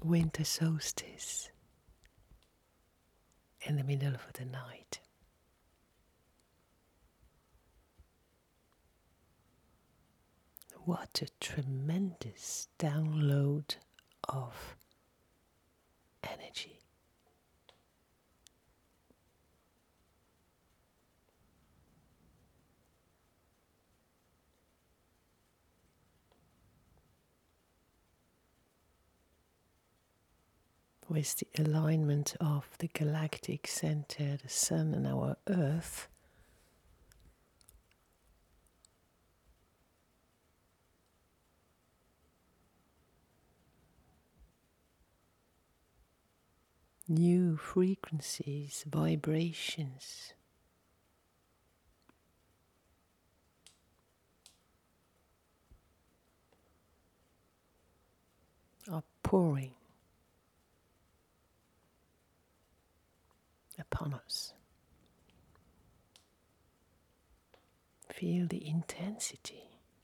winter solstice in the middle of the night. What a tremendous download of energy. With the alignment of the galactic center, the sun and our earth, new frequencies, vibrations are pouring upon us. Feel the intensity.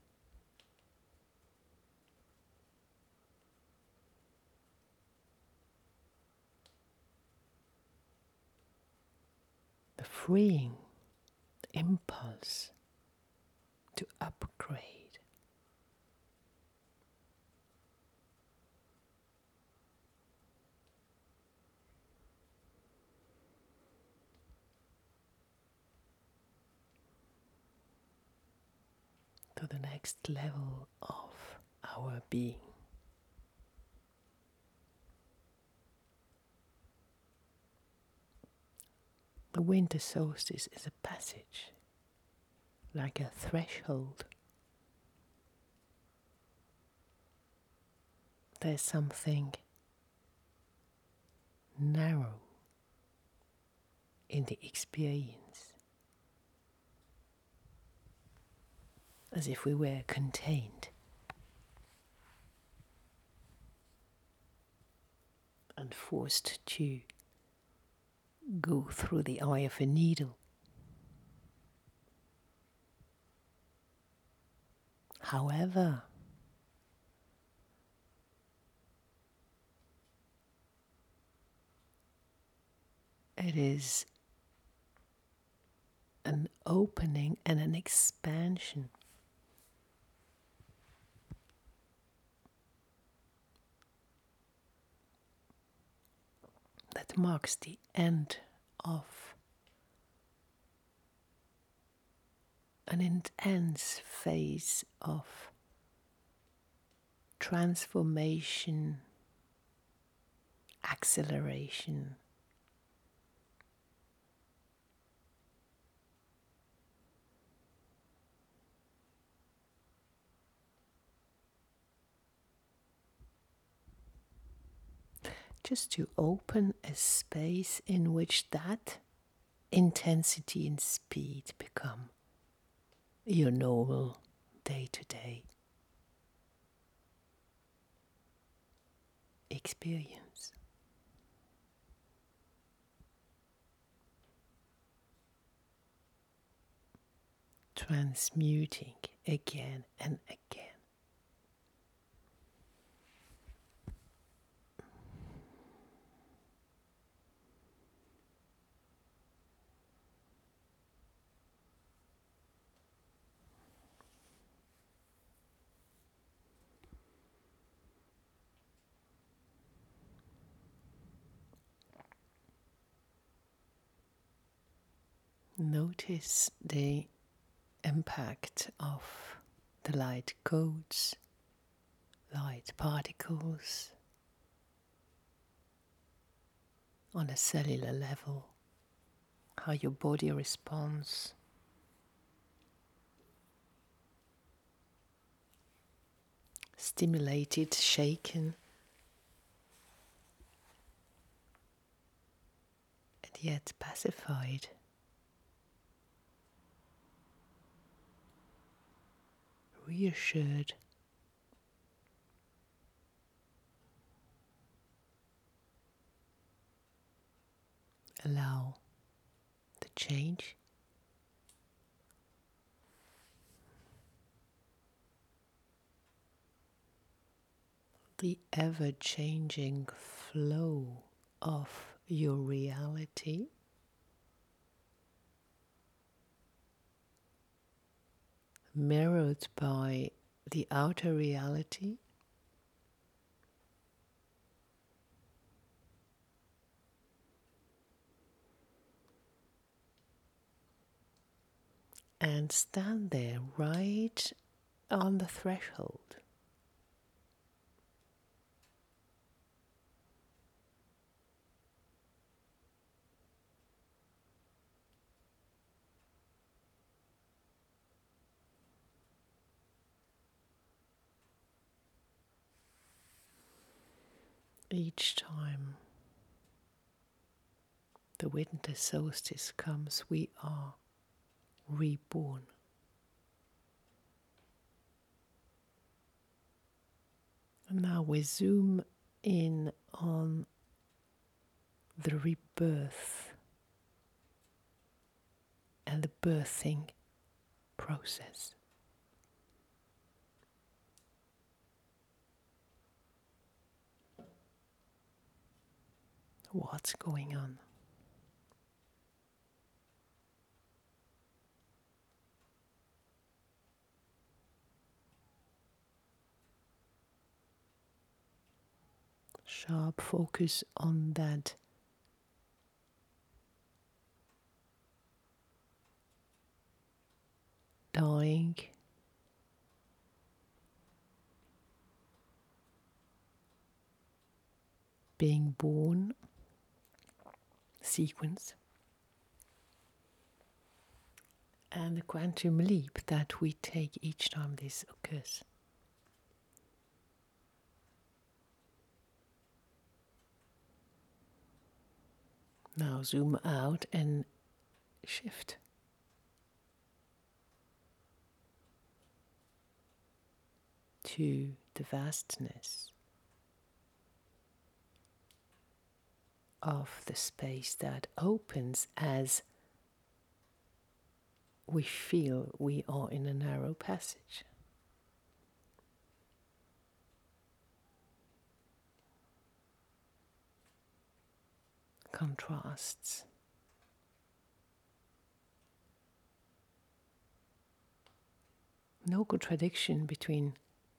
The freeing impulse to upgrade. To the next level of our being. The winter solstice is a passage, like a threshold. There's something narrow in the experience, as if we were contained and forced to go through the eye of a needle. However, it is an opening and an expansion that marks the end of an intense phase of transformation, acceleration, just to open a space in which that intensity and speed become your normal day-to-day experience. Transmuting again and again. Notice the impact of the light codes, light particles on a cellular level, how your body responds. Stimulated, shaken, and yet pacified. Reassured. Allow the change. the ever-changing flow of your reality, mirrored by the outer reality, and stand there right on the threshold. Each time the winter solstice comes, we are reborn. And now we zoom in on the rebirth and the birthing process. What's going on? Sharp focus on that dying, being born sequence, and the quantum leap that we take each time this occurs. Now zoom out and shift to the vastness of the space that opens as we feel we are in a narrow passage. Contrasts. No contradiction between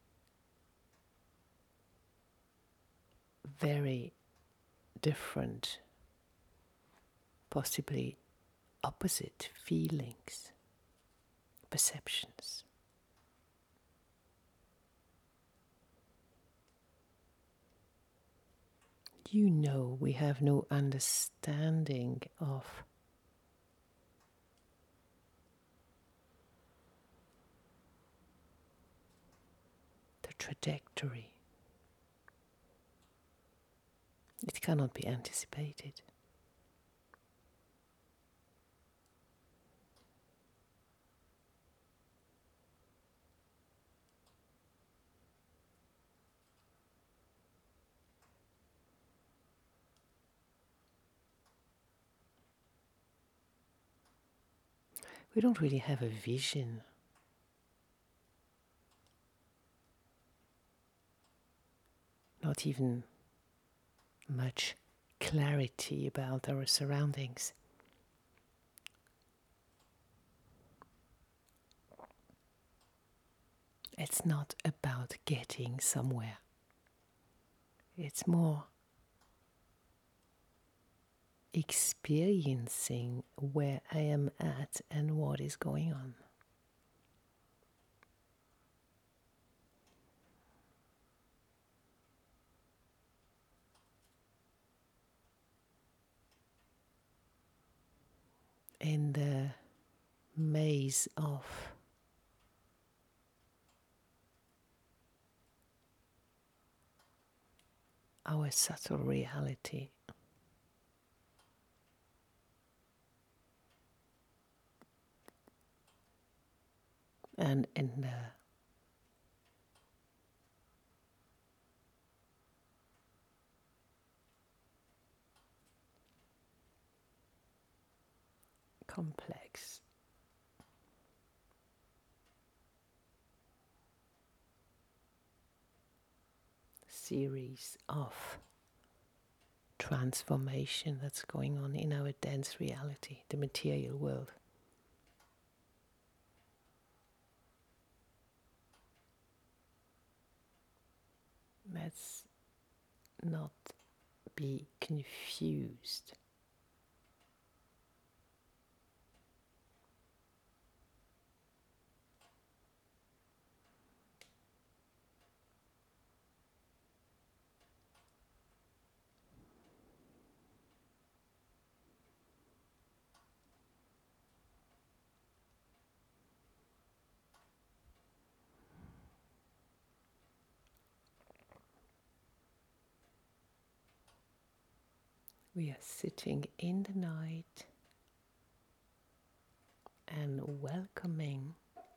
very different, possibly opposite feelings, perceptions. You know, we have no understanding of the trajectory. It cannot be anticipated. We don't really have a vision. Not even much clarity about our surroundings. It's not about getting somewhere. It's more experiencing where I am at and what is going on. In the maze of our subtle reality, and in the complex series of transformation that's going on in our dense reality, the material world. Let's not be confused. We are sitting in the night and welcoming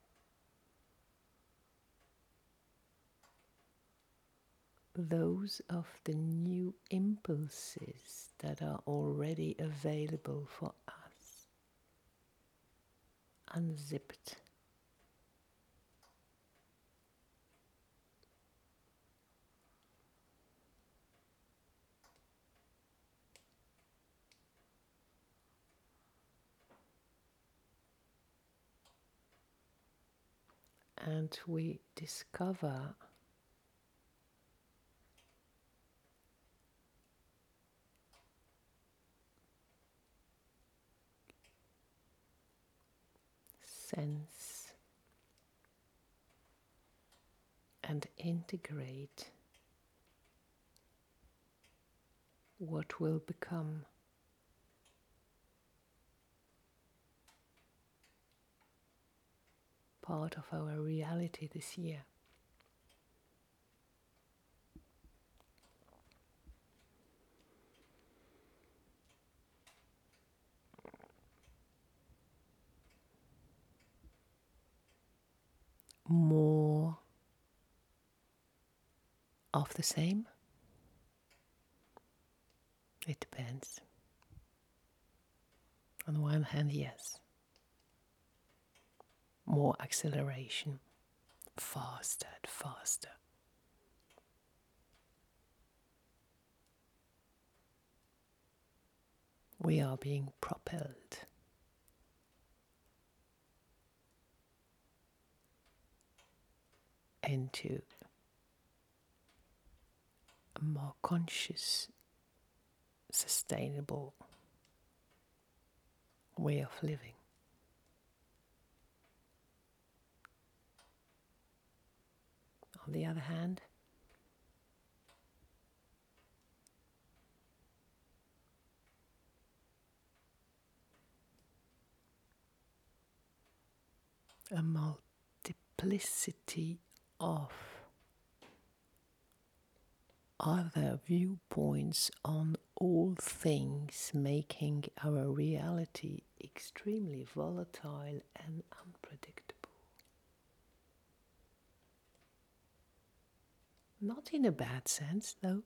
those of the new impulses that are already available for us, unzipped. And we discover sense and integrate what will become part of our reality this year. More of the same? It depends. On the one hand, yes. More acceleration, faster and faster. We are being propelled into a more conscious, sustainable way of living. On the other hand, a multiplicity of other viewpoints on all things, making our reality extremely volatile and unpredictable. Not in a bad sense, though.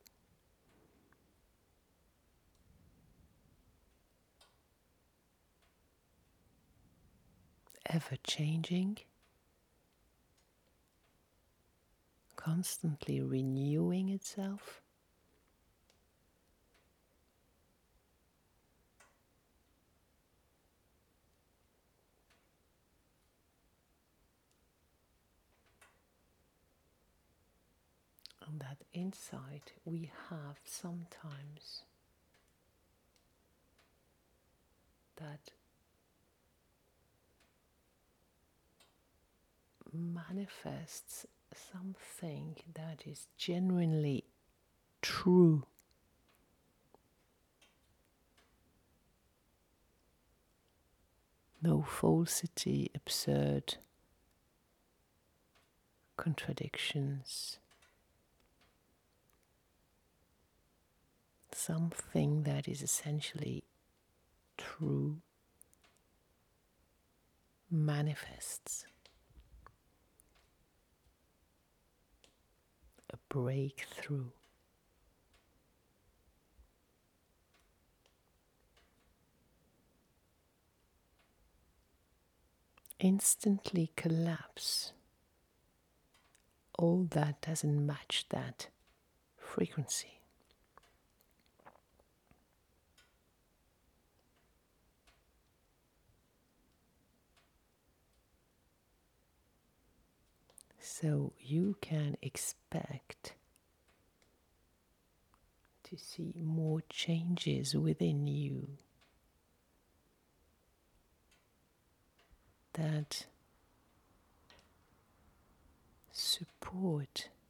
Ever changing, constantly renewing itself. And that insight we have sometimes that manifests something that is genuinely true. No falsity, absurd contradictions. Something that is essentially true manifests. A breakthrough. Instantly collapse all that doesn't match that frequency. So you can expect to see more changes within you that support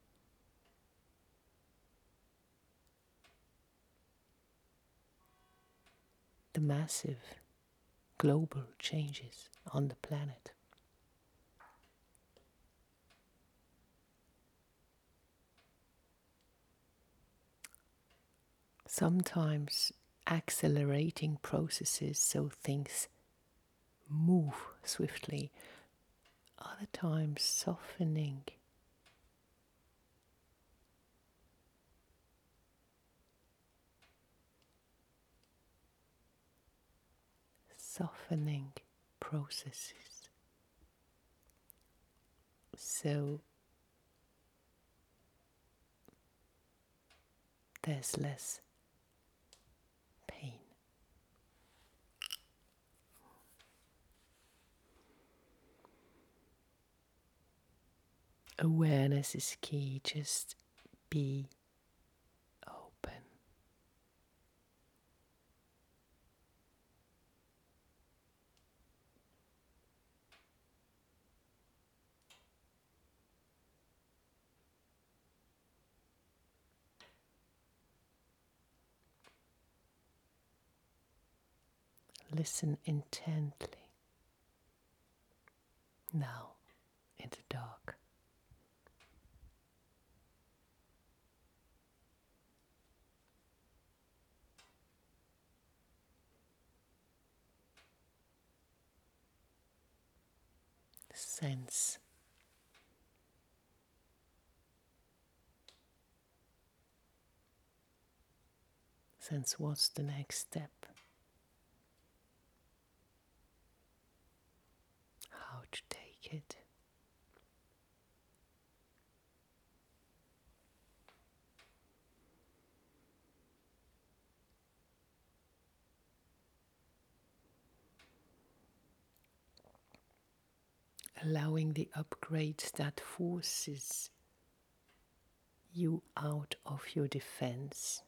the massive global changes on the planet. Sometimes accelerating processes so things move swiftly, other times softening processes. So there's less pain. Awareness is key. Just be open. Listen intently. Now, in the dark. Sense. Sense what's the next step. How to take it. Allowing the upgrades that forces you out of your defense.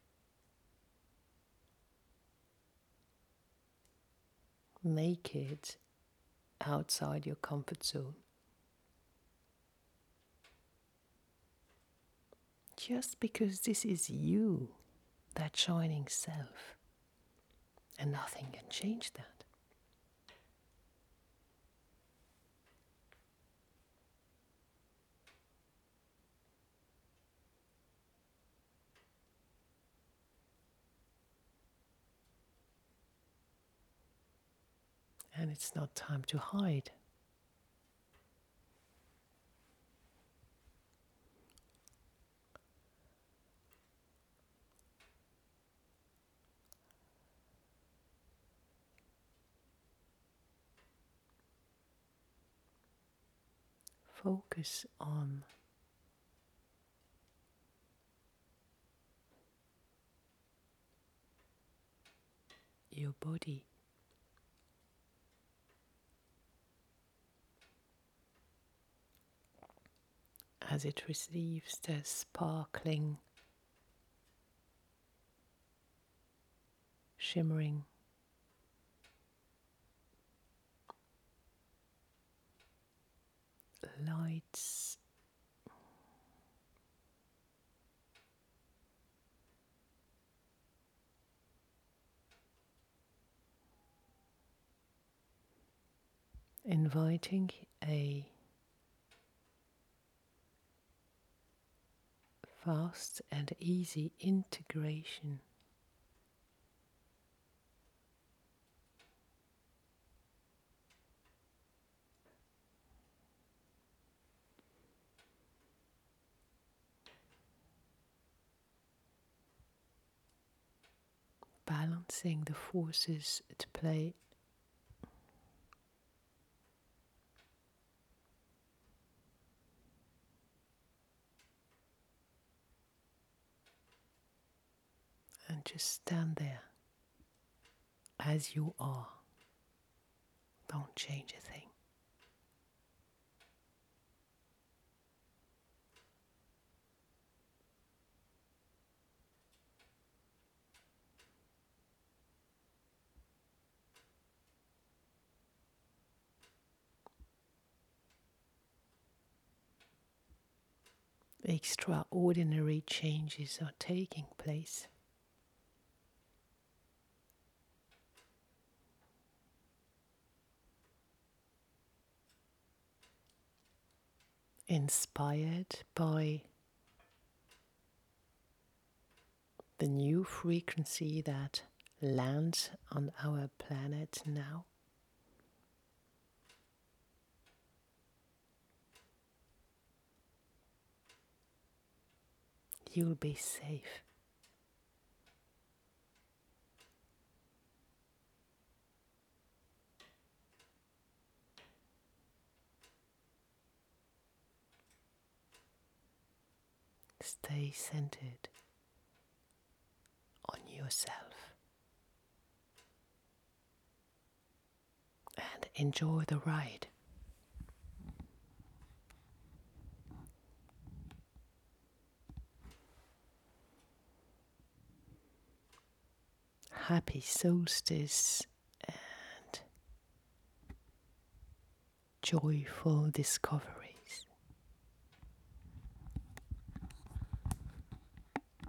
Make it outside your comfort zone. Just because this is you, that shining self, and nothing can change that. And it's not time to hide. Focus on your body. As it receives the sparkling, shimmering lights, inviting a fast and easy integration balancing the forces at play. and just stand there as you are. Don't change a thing. Extraordinary changes are taking place. Inspired by the new frequency that lands on our planet now. You'll be safe. Stay centered on yourself and enjoy the ride. Happy solstice and joyful discovery.